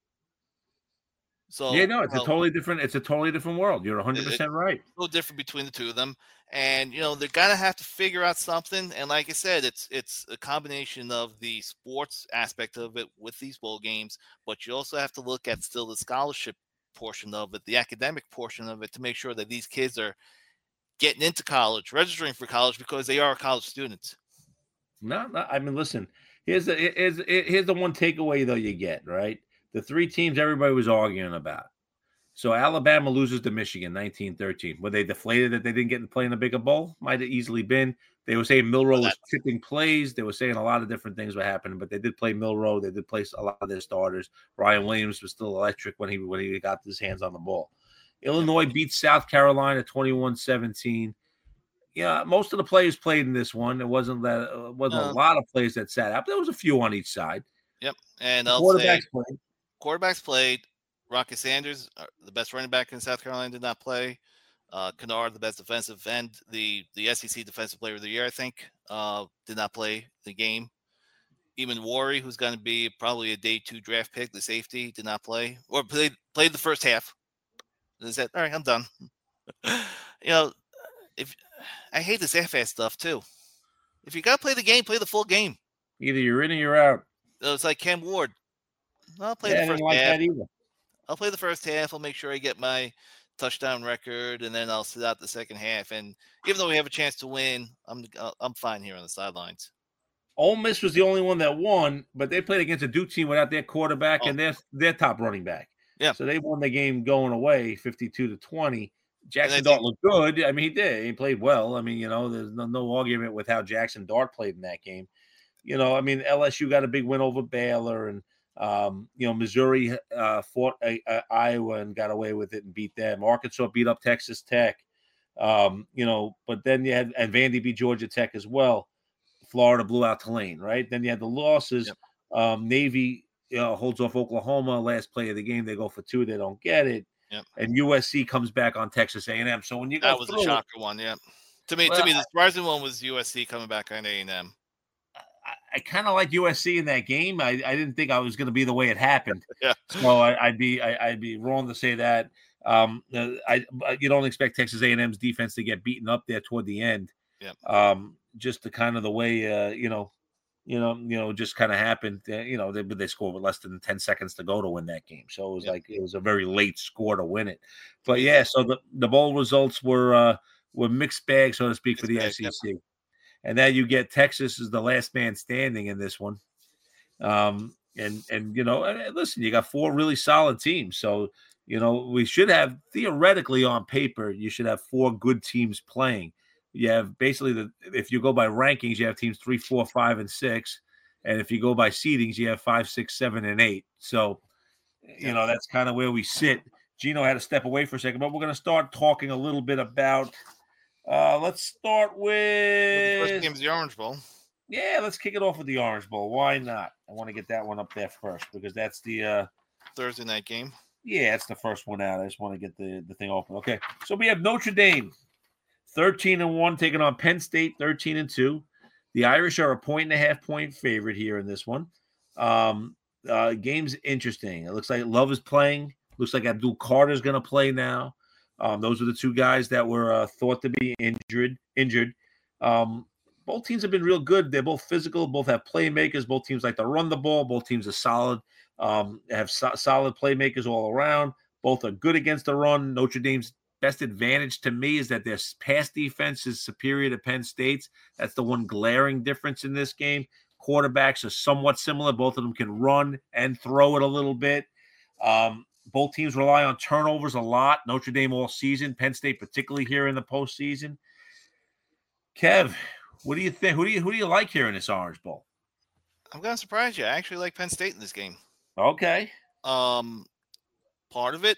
S7: So
S6: yeah, no, it's
S7: well,
S6: a totally different. It's a totally different world. You're one hundred percent right.
S7: So different between the two of them, and you know they're gonna have to figure out something. And like I said, it's it's a combination of the sports aspect of it with these bowl games, but you also have to look at still the scholarship portion of it, the academic portion of it, to make sure that these kids are getting into college, registering for college because they are college students.
S6: No, no I mean, listen. Here's the here's, here's the one takeaway though you get, right? The three teams everybody was arguing about. So Alabama loses to Michigan nineteen thirteen. Were they deflated that they didn't get to play in the bigger bowl? Might have easily been. They were saying Milroe was tipping plays. They were saying a lot of different things were happening, but they did play Milroe. They did play a lot of their starters. Ryan Williams was still electric when he when he got his hands on the ball. Illinois beat South Carolina twenty-one seventeen. Yeah, most of the players played in this one. There wasn't that uh, wasn't uh, a lot of players that sat out. There was a few on each side.
S7: Yep, and I'll
S6: quarterbacks
S7: say,
S6: played.
S7: Quarterbacks played. Rocky Sanders, the best running back in South Carolina, did not play. Uh, Kennard, the best defensive end, the the S E C Defensive Player of the Year, I think, uh, did not play the game. Even Worry, who's going to be probably a day two draft pick, the safety, did not play or played played the first half. They said, "All right, I'm done." You know, if I hate this half-ass stuff too. If you got to play the game, play the full game.
S6: Either you're in or you're out.
S7: So it's like Cam Ward. I'll play
S6: yeah,
S7: the first
S6: I didn't
S7: half.
S6: like that either.
S7: I'll play the first half. I'll make sure I get my touchdown record, and then I'll sit out the second half. And even though we have a chance to win, I'm I'm fine here on the sidelines.
S6: Ole Miss was the only one that won, but they played against a Duke team without their quarterback oh. and their their top running back.
S7: Yeah.
S6: So they won the game going away, fifty-two to twenty. Jackson Dart looked good. I mean, he did. He played well. I mean, you know, there's no, no argument with how Jackson Dart played in that game. You know, I mean, L S U got a big win over Baylor, and um, you know, Missouri uh, fought uh, uh, Iowa and got away with it and beat them. Arkansas beat up Texas Tech. Um, you know, but then you had and Vandy beat Georgia Tech as well. Florida blew out Tulane, right? Then you had the losses. Yep. Um, Navy you know, holds off Oklahoma. Last play of the game, they go for two. They don't get it.
S7: Yep.
S6: And U S C comes back on Texas A and M. So when you go
S7: that was
S6: through,
S7: a shocker one, yeah. To me, well, to me, the surprising one was U S C coming back on A and M.
S6: I, I kind of like U S C in that game. I, I didn't think I was going to be the way it happened.
S7: yeah.
S6: So I, I'd be I, I'd be wrong to say that. Um, I you don't expect Texas A and M's defense to get beaten up there toward the end.
S7: Yeah.
S6: Um, just the kind of the way uh, you know. You know, you know, just kind of happened. Uh, you know, they they scored with less than ten seconds to go to win that game. So it was yep. like it was a very late score to win it. But yeah, so the, the bowl results were uh, were mixed bag, so to speak, mixed for the bag, S E C. Yep. And now you get Texas as the last man standing in this one. Um, and and you know, listen, you got four really solid teams. So you know, we should have theoretically on paper, you should have four good teams playing. You have basically the if you go by rankings, you have teams three, four, five, and six, and if you go by seedings, you have five, six, seven, and eight. So, you know that's kind of where we sit. Gino had to step away for a second, but we're going to start talking a little bit about. Uh, let's start with
S7: well, the first game is the Orange Bowl.
S6: Yeah, let's kick it off with the Orange Bowl. Why not? I want to get that one up there first because that's the uh,
S7: Thursday night game.
S6: Yeah, that's the first one out. I just want to get the the thing open. Okay, so we have Notre Dame. thirteen and one taking on Penn State, thirteen and two. The Irish are a point and a half point favorite here in this one. Um, uh, game's interesting. It looks like Love is playing. Looks like Abdul Carter is going to play now. Um, those are the two guys that were uh, thought to be injured. Injured. Um, both teams have been real good. They're both physical. Both have playmakers. Both teams like to run the ball. Both teams are solid. Um, have so- solid playmakers all around. Both are good against the run. Notre Dame's best advantage to me is that their pass defense is superior to Penn State's. That's the one glaring difference in this game. quarterbacks are somewhat similar. Both of them can run and throw it a little bit. Um, both teams rely on turnovers a lot. Notre Dame all season, Penn State particularly here in the postseason. Kev, what do you think? Who do you who do you like here in this Orange Bowl?
S7: I'm going to surprise you. I actually like Penn State in this game.
S6: Okay.
S7: Um, part of it,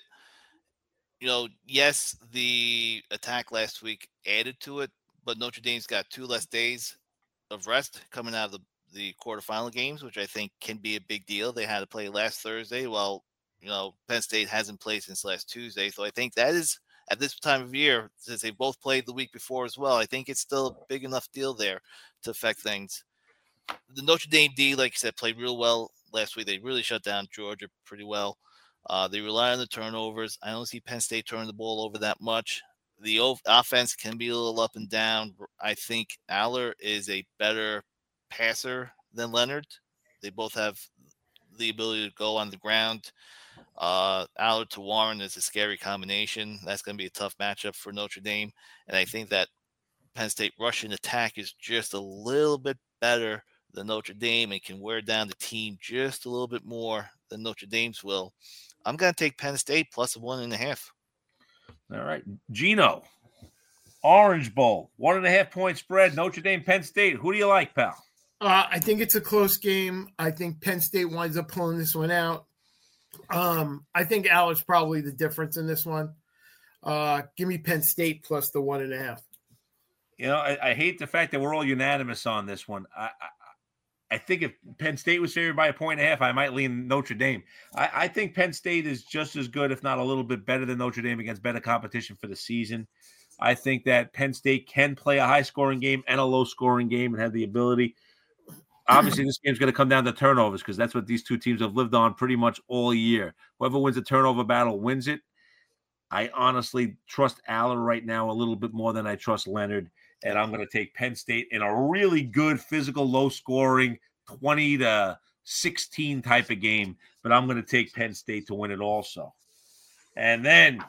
S7: you know, yes, the attack last week added to it, but Notre Dame's got two less days of rest coming out of the, the quarterfinal games, which I think can be a big deal. They had to play last Thursday. Well, you know, Penn State hasn't played since last Tuesday. So I think that is, at this time of year, since they both played the week before as well, I think it's still a big enough deal there to affect things. The Notre Dame D, like I said, played real well last week. They really shut down Georgia pretty well. Uh, they rely on the turnovers. I don't see Penn State turning the ball over that much. The o- offense can be a little up and down. I think Aller is a better passer than Leonard. They both have the ability to go on the ground. Uh, Aller to Warren is a scary combination. That's going to be a tough matchup for Notre Dame. And I think that Penn State rushing attack is just a little bit better than Notre Dame and can wear down the team just a little bit more than Notre Dame's will. I'm going to take Penn State plus a one and a half.
S6: All right. Gino, Orange Bowl, one and a half point spread, Notre Dame, Penn State. Who do you like, pal?
S5: Uh, I think it's a close game. I think Penn State winds up pulling this one out. Um, I think Aller's probably the difference in this one. Uh, give me Penn State plus the one and a half.
S6: You know, I, I hate the fact that we're all unanimous on this one. I, I I think if Penn State was favored by a point and a half, I might lean Notre Dame. I, I think Penn State is just as good, if not a little bit better than Notre Dame against better competition for the season. I think that Penn State can play a high-scoring game and a low-scoring game and have the ability. Obviously, this game's going to come down to turnovers because that's what these two teams have lived on pretty much all year. Whoever wins the turnover battle wins it. I honestly trust Aller right now a little bit more than I trust Leonard. And I'm going to take Penn State in a really good physical, low-scoring, twenty to sixteen type of game. But I'm going to take Penn State to win it also. And then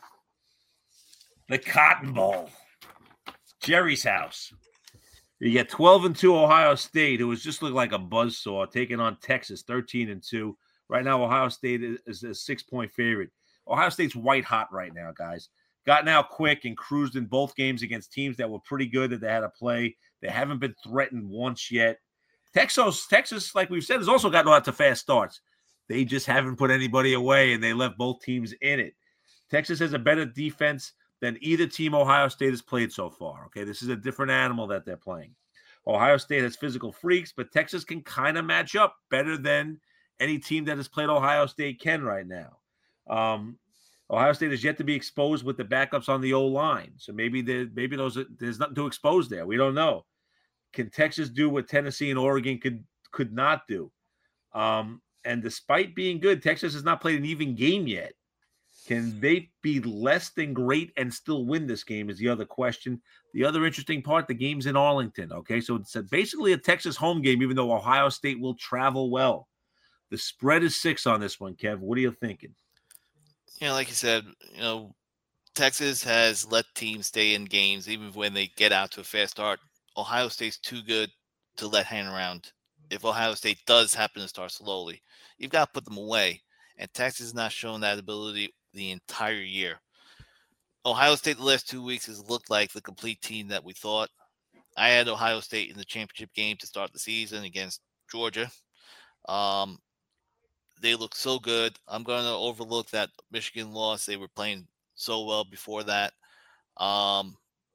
S6: the Cotton Bowl, Jerry's house. You get twelve and two Ohio State, who has just looked like a buzzsaw, taking on Texas, thirteen and two. Right now, Ohio State is, is a six-point favorite. Ohio State's white hot right now, guys. Gotten out quick and cruised in both games against teams that were pretty good that they had to play. They haven't been threatened once yet. Texas, Texas, like we've said, has also gotten out to fast starts. They just haven't put anybody away, and they left both teams in it. Texas has a better defense than either team Ohio State has played so far. Okay, this is a different animal that they're playing. Ohio State has physical freaks, but Texas can kind of match up better than any team that has played Ohio State can right now. Um, Ohio State is yet to be exposed with the backups on the O-line. So maybe there, maybe those there's nothing to expose there. We don't know. Can Texas do what Tennessee and Oregon could could not do? Um, and despite being good, Texas has not played an even game yet. Can they be less than great and still win this game is the other question. The other interesting part, the game's in Arlington. Okay, so it's a, basically a Texas home game, even though Ohio State will travel well. The spread is six on this one, Kev. What are you thinking?
S7: You know, like you said, you know, Texas has let teams stay in games even when they get out to a fast start. Ohio State's too good to let hang around. If Ohio State does happen to start slowly, you've got to put them away. And Texas has not shown that ability the entire year. Ohio State the last two weeks has looked like the complete team that we thought. I had Ohio State in the championship game to start the season against Georgia. Um, They look so good. I'm going to overlook that Michigan loss. They were playing so well before that. Um,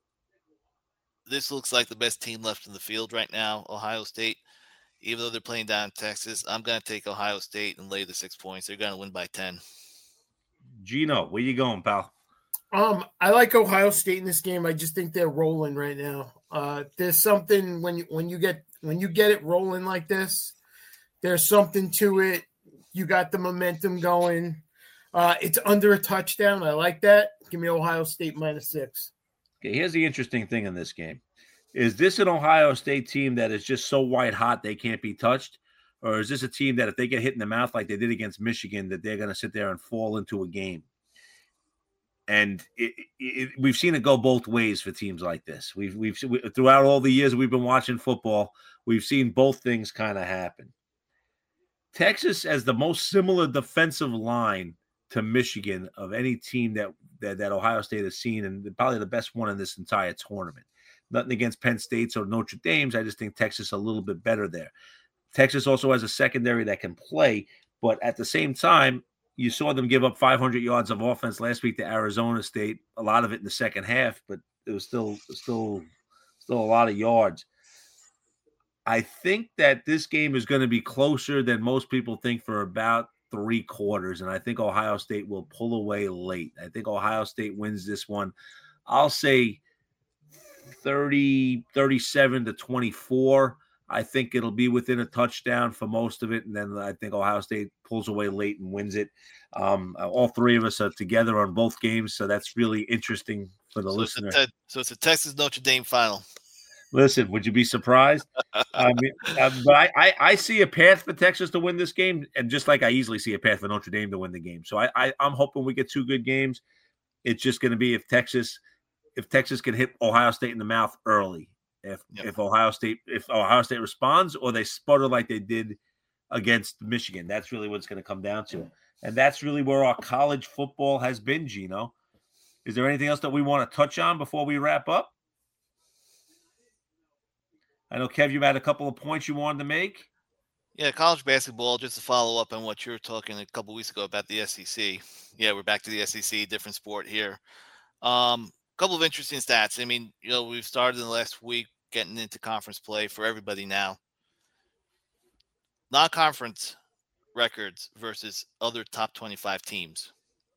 S7: this looks like the best team left in the field right now, Ohio State. Even though they're playing down in Texas, I'm going to take Ohio State and lay the six points. They're going to win by ten.
S6: Gino, where you going, pal?
S5: Um, I like Ohio State in this game. I just think they're rolling right now. Uh, there's something when you when you get when you get it rolling like this, there's something to it. You got the momentum going. Uh, it's under a touchdown. I like that. Give me Ohio State minus six.
S6: Okay, here's the interesting thing in this game. Is this an Ohio State team that is just so white hot they can't be touched? Or is this a team that if they get hit in the mouth like they did against Michigan, that they're going to sit there and fall into a game? And it, it, we've seen it go both ways for teams like this. We've we've we, throughout all the years we've been watching football, we've seen both things kind of happen. Texas has the most similar defensive line to Michigan of any team that, that that Ohio State has seen, and probably the best one in this entire tournament. Nothing against Penn State's or Notre Dame's. I just think Texas is a little bit better there. Texas also has a secondary that can play, but at the same time, you saw them give up five hundred yards of offense last week to Arizona State, a lot of it in the second half, but it was still still still a lot of yards. I think that this game is going to be closer than most people think for about three quarters, and I think Ohio State will pull away late. I think Ohio State wins this one. I'll say thirty, thirty-seven to twenty-four. I think it'll be within a touchdown for most of it, and then I think Ohio State pulls away late and wins it. Um, all three of us are together on both games, so that's really interesting for the
S7: so
S6: listener.
S7: It's a, so it's a Texas Notre Dame final.
S6: Listen, would you be surprised? I mean, uh, but I, I, I see a path for Texas to win this game, and just like I easily see a path for Notre Dame to win the game. So I, I I'm hoping we get two good games. It's just going to be if Texas if Texas can hit Ohio State in the mouth early. If yep. if Ohio State if Ohio State responds or they sputter like they did against Michigan, that's really what it's going to come down to. And that's really where our college football has been, Gino. Is there anything else that we want to touch on before we wrap up? I know, Kev, you had a couple of points you wanted to make.
S7: Yeah, college basketball, just to follow up on what you were talking a couple weeks ago about the S E C. Yeah, we're back to the S E C, different sport here. Um, a couple of interesting stats. I mean, you know, we've started in the last week getting into conference play for everybody now. Non-conference records versus other top twenty-five teams.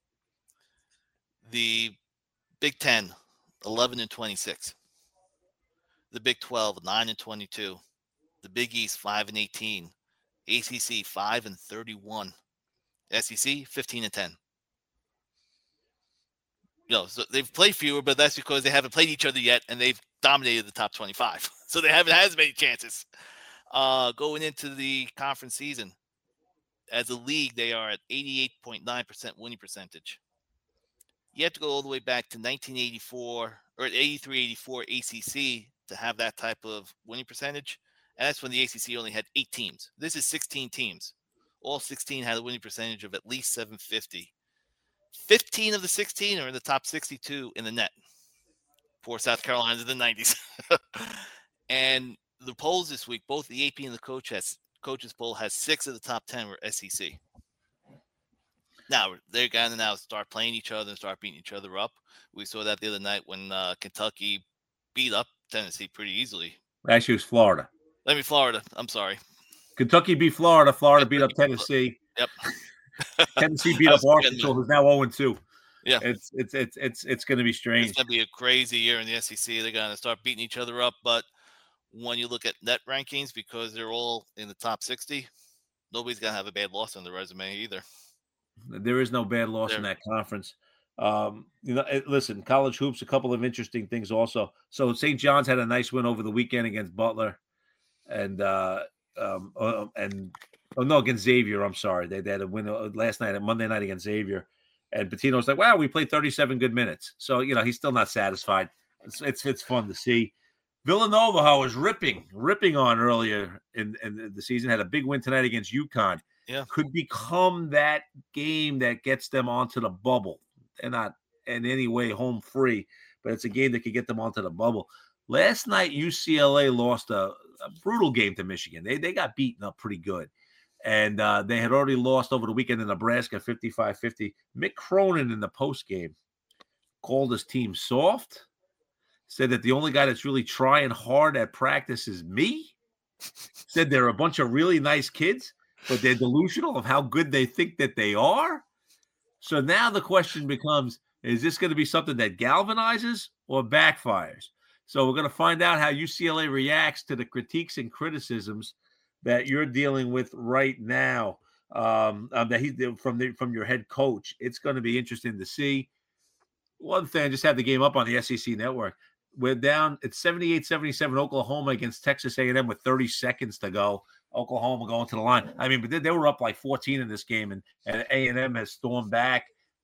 S7: The Big Ten, eleven and twenty-six. The Big twelve, nine and twenty-two. The Big East, five and eighteen. A C C, five and thirty-one. S E C, fifteen and ten. You know, so they've played fewer, but that's because they haven't played each other yet, and they've dominated the top twenty-five. So they haven't had as many chances. Uh, going into the conference season, as a league, they are at eighty-eight point nine percent winning percentage. You have to go all the way back to nineteen eighty-four or eighty-three eighty-four A C C to have that type of winning percentage. And that's when the A C C only had eight teams. This is sixteen teams. All sixteen had a winning percentage of at least seven fifty. fifteen of the sixteen are in the top sixty-two in the net. Poor South Carolina in the nineties. And the polls this week, both the A P and the coach has, coaches poll has six of the top ten were S E C. Now, they're going to now start playing each other and start beating each other up. We saw that the other night when uh, Kentucky beat up Tennessee pretty easily.
S6: Actually, it was Florida.
S7: Let me Florida. I'm sorry.
S6: Kentucky beat Florida. Florida beat up Tennessee.
S7: Yep.
S6: Tennessee beat up Arkansas, who's now oh and two.
S7: Yeah.
S6: It's it's it's it's it's going to be strange.
S7: It's going to be a crazy year in the S E C. They're going to start beating each other up. But when you look at net rankings, because they're all in the top sixty, nobody's going to have a bad loss on the resume either.
S6: There is no bad loss there in that conference. Um, you know, listen, college hoops, a couple of interesting things also. So Saint John's had a nice win over the weekend against Butler, and uh, um, uh, and oh no, against Xavier. I'm sorry, they, they had a win last night, Monday night against Xavier. And Pitino's like, wow, we played thirty-seven good minutes. So you know, he's still not satisfied. It's it's, it's fun to see. Villanova, how was ripping, ripping on earlier in, in the season, had a big win tonight against UConn.
S7: Yeah,
S6: could become that game that gets them onto the bubble. They're not in any way home free, but it's a game that could get them onto the bubble. Last night, U C L A lost a, a brutal game to Michigan. They they got beaten up pretty good. And uh, they had already lost over the weekend in Nebraska, fifty-five fifty. Mick Cronin in the postgame called his team soft, said that the only guy that's really trying hard at practice is me, said they're a bunch of really nice kids, but they're delusional of how good they think that they are. So now the question becomes, is this going to be something that galvanizes or backfires? So we're going to find out how U C L A reacts to the critiques and criticisms that you're dealing with right now, um, um, that he from the, from your head coach. It's going to be interesting to see. One thing, I just had the game up on the S E C network. We're down. It's seventy-eight seventy-seven Oklahoma against Texas A and M with thirty seconds to go. Oklahoma going to the line. I mean, but they, they were up like fourteen in this game, and, and A and M has stormed back.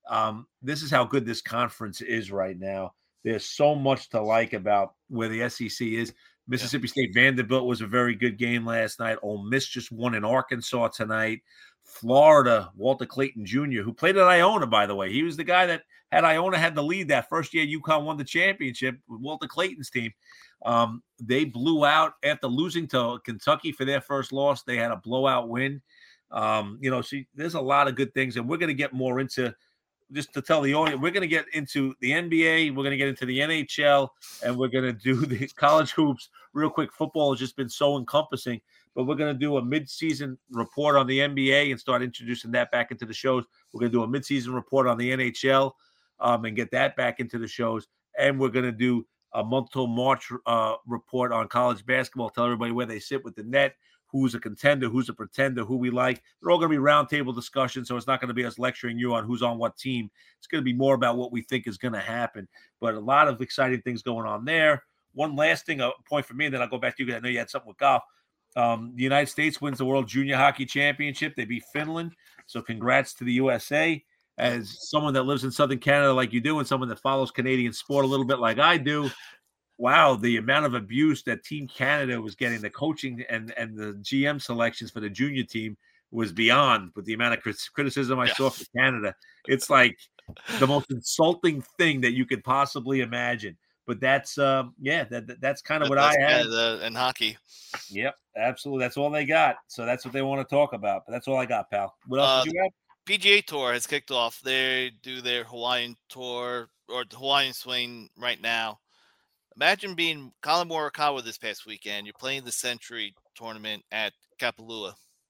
S6: Um, this is how good this conference is right now. There's so much to like about where the S E C is. Mississippi yeah. State Vanderbilt was a very good game last night. Ole Miss just won in Arkansas tonight. Florida, Walter Clayton Junior, who played at Iona, by the way. He was the guy that had Iona had the lead that first year UConn won the championship with Walter Clayton's team. Um, they blew out after losing to Kentucky for their first loss. They had a blowout win. Um, you know, see, there's a lot of good things, and we're going to get more into just to tell the audience, we're going to get into the N B A, we're going to get into the N H L, and we're going to do the college hoops real quick. Football has just been so encompassing, but we're going to do a mid-season report on the N B A and start introducing that back into the shows. We're going to do a mid-season report on the N H L um, and get that back into the shows, and we're going to do a month till March uh, report on college basketball, tell everybody where they sit with the net, who's a contender, who's a pretender, who we like. They're all going to be roundtable discussions, so it's not going to be us lecturing you on who's on what team. It's going to be more about what we think is going to happen. But a lot of exciting things going on there. One last thing, a point for me, and then I'll go back to you because I know you had something with golf. Um, the United States wins the World Junior Hockey Championship. They beat Finland, so congrats to the U S A. As someone that lives in Southern Canada like you do and someone that follows Canadian sport a little bit like I do, wow, the amount of abuse that Team Canada was getting, the coaching and, and the G M selections for the junior team was beyond with the amount of criticism I yeah. saw for Canada. It's like the most insulting thing that you could possibly imagine. But that's, um, yeah, that, that's kind of what
S7: that's
S6: I had.
S7: Canada and hockey.
S6: Yep, absolutely. That's all they got. So that's what they want to talk about. But that's all I got, pal. What else uh, did you have?
S7: P G A Tour has kicked off. They do their Hawaiian Tour or Hawaiian Swing right now. Imagine being Colin Morikawa this past weekend. You're playing the Century tournament at Kapalua,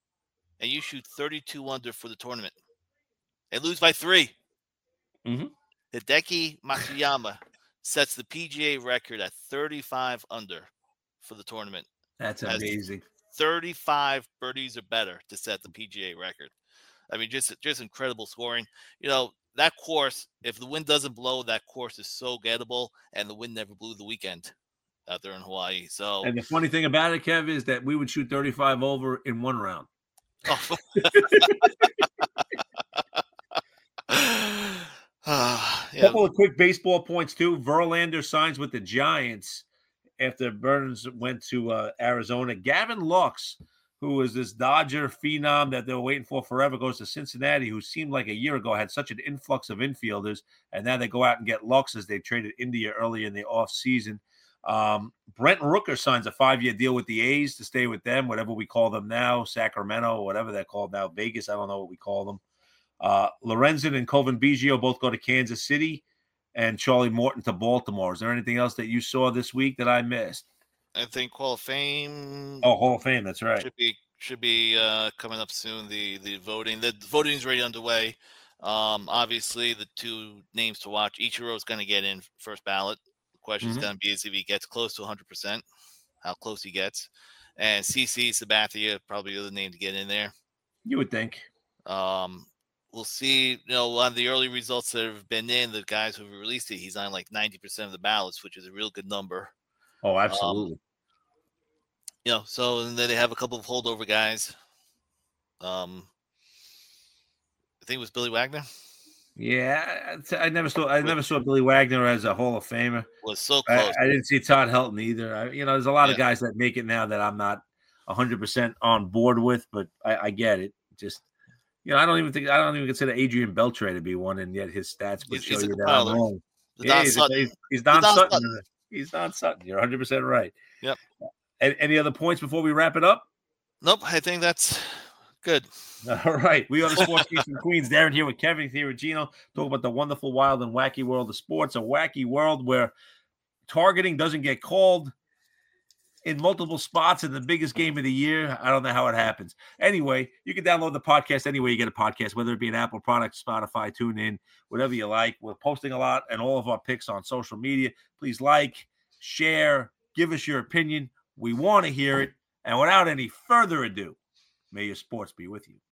S7: and you shoot thirty-two under for the tournament and lose by three.
S6: Mm-hmm.
S7: Hideki Matsuyama sets the P G A record at thirty-five under for the tournament.
S6: That's amazing.
S7: thirty-five birdies or better to set the P G A record. I mean, just just incredible scoring. You know, that course, if the wind doesn't blow, that course is so gettable, and the wind never blew the weekend out there in Hawaii. So,
S6: and the funny thing about it, Kev, is that we would shoot thirty-five over in one round.
S7: Oh. uh,
S6: yeah. A couple of quick baseball points, too. Verlander signs with the Giants after Burns went to uh, Arizona. Gavin Lux, who was this Dodger phenom that they were waiting for forever, goes to Cincinnati, who seemed like a year ago had such an influx of infielders, and now they go out and get Lux as they traded India early in the offseason. Um, Brent Rooker signs a five-year deal with the A's to stay with them, whatever we call them now, Sacramento, whatever they're called now, Vegas, I don't know what we call them. Uh, Lorenzen and Colvin Biggio both go to Kansas City, and Charlie Morton to Baltimore. Is there anything else that you saw this week that I missed?
S7: I think Hall of Fame.
S6: Oh, Hall of Fame, that's right.
S7: Should be should be uh, coming up soon. The the voting, the voting is already underway. Um, obviously, the two names to watch. Ichiro is going to get in first ballot. The question is mm-hmm. going to be is if he gets close to one hundred percent, how close he gets. And C C Sabathia probably the other name to get in there.
S6: You would think.
S7: Um, we'll see. You know, on the early results that have been in, the guys who have released it, he's on like ninety percent of the ballots, which is a real good number.
S6: Oh, absolutely. Um,
S7: You know, so and then they have a couple of holdover guys. Um, I think it was Billy Wagner.
S6: Yeah, I never saw. I never saw Billy Wagner as a Hall of Famer.
S7: Was so close.
S6: I, I didn't see Todd Helton either. I, you know, there's a lot yeah. of guys that make it now that I'm not one hundred percent on board with, but I, I get it. Just you know, I don't even think I don't even consider Adrian Beltre to be one, and yet his stats would
S7: he's,
S6: show
S7: he's
S6: you that I'm wrong. Yeah, he's, he's, he's Don, Don Sutton. Sutton. He's Don Sutton. You're one hundred percent right.
S7: Yep.
S6: Any other points before we wrap it up?
S7: Nope. I think that's good.
S6: All right. We are the Sports Kings from Queens. Darren here with Kevin Thieragino. Talk about the wonderful, wild, and wacky world of sports. A wacky world where targeting doesn't get called in multiple spots in the biggest game of the year. I don't know how it happens. Anyway, you can download the podcast anywhere you get a podcast, whether it be an Apple product, Spotify, TuneIn, whatever you like. We're posting a lot and all of our picks on social media. Please like, share, give us your opinion. We want to hear it. And without any further ado, may your sports be with you.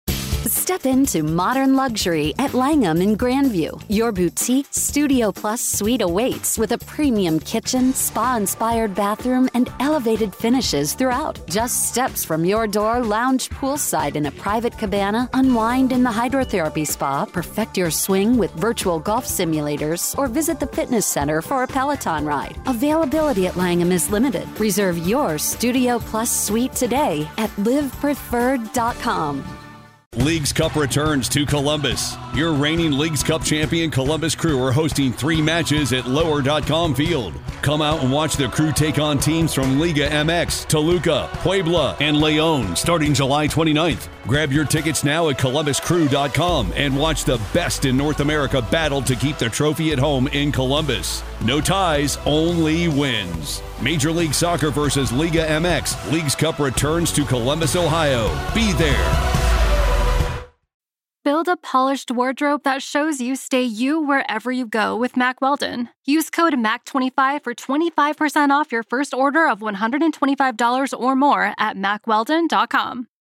S1: Step into modern luxury at Langham in Grandview. Your boutique Studio Plus suite awaits with a premium kitchen, spa-inspired bathroom, and elevated finishes throughout. Just steps from your door, lounge poolside in a private cabana, unwind in the hydrotherapy spa, perfect your swing with virtual golf simulators, or visit the fitness center for a Peloton ride. Availability at Langham is limited. Reserve your Studio Plus suite today at live preferred dot com.
S8: Leagues Cup returns to Columbus. Your reigning Leagues Cup champion Columbus Crew are hosting three matches at lower dot com Field. Come out and watch the Crew take on teams from Liga M X, Toluca, Puebla, and León starting July twenty-ninth. Grab your tickets now at columbus crew dot com and watch the best in North America battle to keep the trophy at home in Columbus. No ties, only wins. Major League Soccer versus Liga M X. Leagues Cup returns to Columbus, Ohio. Be there.
S9: Build a polished wardrobe that shows you stay you wherever you go with Mack Weldon. Use code M A C twenty-five for twenty-five percent off your first order of one hundred twenty-five dollars or more at mack weldon dot com.